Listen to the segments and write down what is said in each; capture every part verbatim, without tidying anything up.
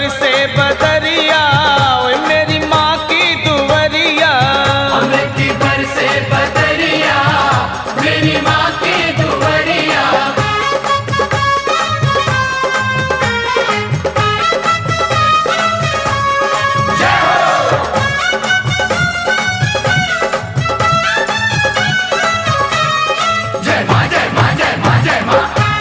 बरसे बदरिया, ओए मेरी माँ की दुवरिया। अमृत की बरसे बदरिया, मेरी माँ की दुवरिया। जय हो। जय माँ, जय माँ, जय माँ, जय माँ।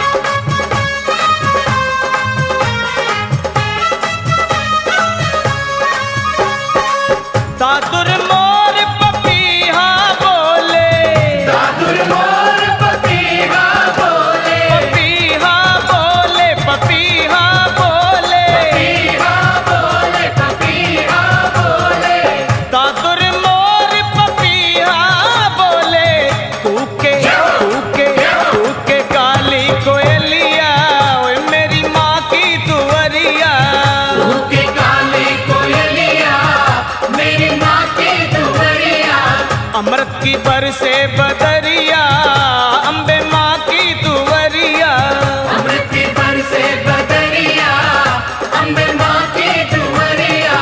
दादुर मोर पपीहा बोले, दादुर मोर पपीहा बोले, पपीहा बोले, पपीहा बोले, पपीहा बोले, पपीहा बोले। दादुर मोर पपीहा बोले, कूके कूके कूके काली कोयलिया, ओए मेरी माँ की दुवरिया। के काली कोयलिया, मेरी माँ की दुवरिया। अमृत की बरसे बदरिया, अम्बे माँ की दुवरिया। अमृत की बरसे बदरिया, अम्बे माँ की दुवरिया।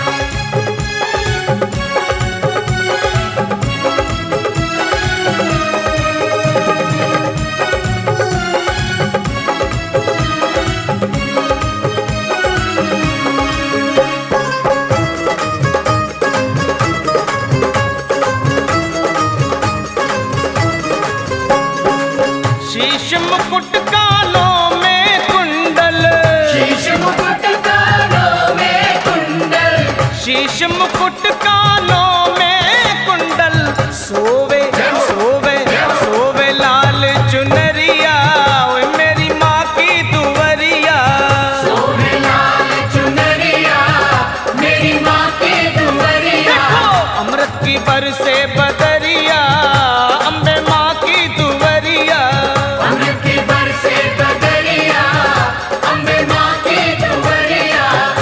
शीश मुकुट कानों में कुंडल, शीश मुकुट कानों में कुंडल, शीश मुकुट कानों में कुंडल, सोवे सोवे सोवे लाल चुनरिया, ओए मेरी माँ की दुवरिया। सोहे लाल चुनरिया, मेरी माँ की दुवरिया। अमृत की बरसे बदरिया, अम्बे माँ की दुवरिया। अमृत की बरसे बदरिया, अम्बे माँ की दुवरिया।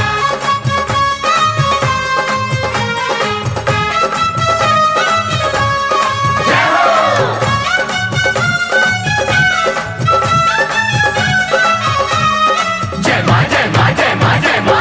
जय हो। जय माँ, जय माँ, जय माँ, जय माँ।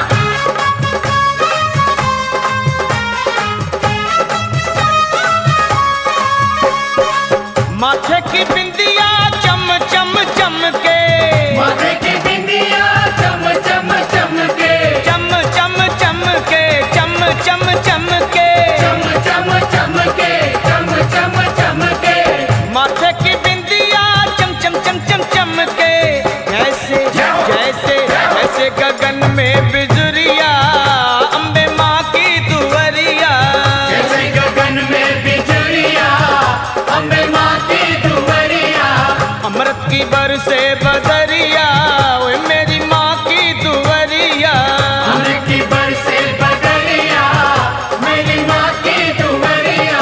माथे की बिंदिया चम चम चमके, माथे की बिंदिया चम चम चमके, चम चम चमके, चम चम चमके। चम चम चमके, चम चम चमके। माथे की बिंदिया चम चम चम चम चमके, जैसे जैसे जैसे गगन में बिजुरिया, अम्बे माँ की दुवरिया। जैसे गगन में बिजुरिया, अम्बे माँ की दुवरिया। अमृत की बरसे बदरिया, ओए मेरी माँ की दुवरिया। अमृत की बरसे बदरिया, मेरी माँ की दुवरिया।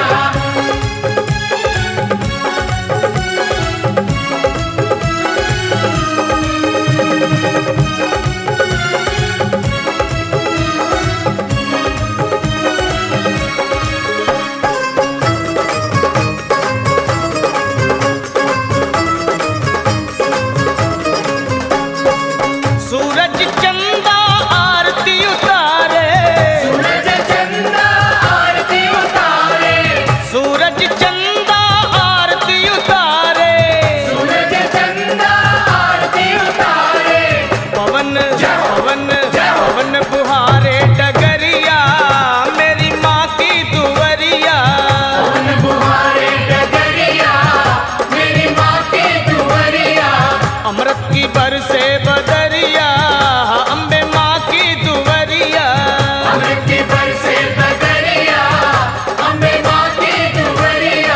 सूरज चंदा आरती उतारे, सूरज चंदा आरती उतारे, सूरज चंदा आरती उतारे। सूरज चंदा आरती उतारे। पवन पवन पवन बुहारे डगरिया, मेरी माँ की दुवरिया। पवन बुहारे डगरिया, मेरी माँ की दुवरिया। अमृत की बरसे बदरिया, अम्बे माँ की दुवरिया। अमृत की बरसे बदरिया, अम्बे माँ की दुवरिया।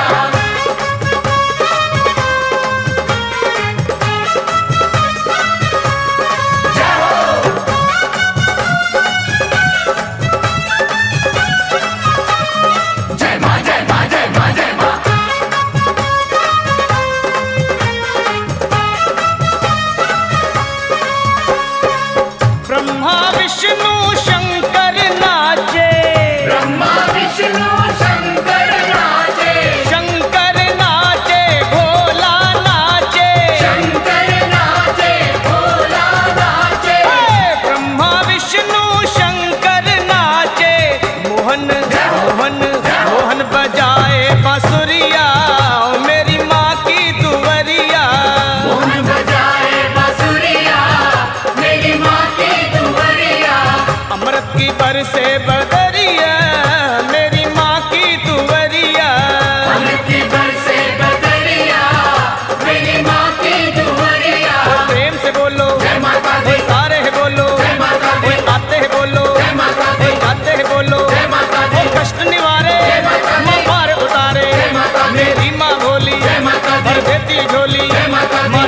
जय हो। जय माँ, जय माँ, जय माँ, जय माँ। ब्रह्मा विष्णु शंकर नाचे, ब्रह्मा विष्णु शंकर नाचे, शंकर नाचे भोला नाचे। शंकर नाचे, भोला नाचे। हे ब्रह्मा विष्णु बरसे बदरिया मेरी माँ की दुवरिया। अमृति बरसे बदरिया मेरी माँ की दुवरिया। और प्रेम से बोलो जय माता दी, कोई सारे है बोलो, जय माता दी, कोई आते है बोलो, जय माता दी, कोई गाते है बोलो। जय माता दी, वो कष्ट निवारे जय माता दी, माँ पार उतारे जय माता दी, मेरी माँ भोली जय माता दी, भर देती झोली जय माता दी, माँ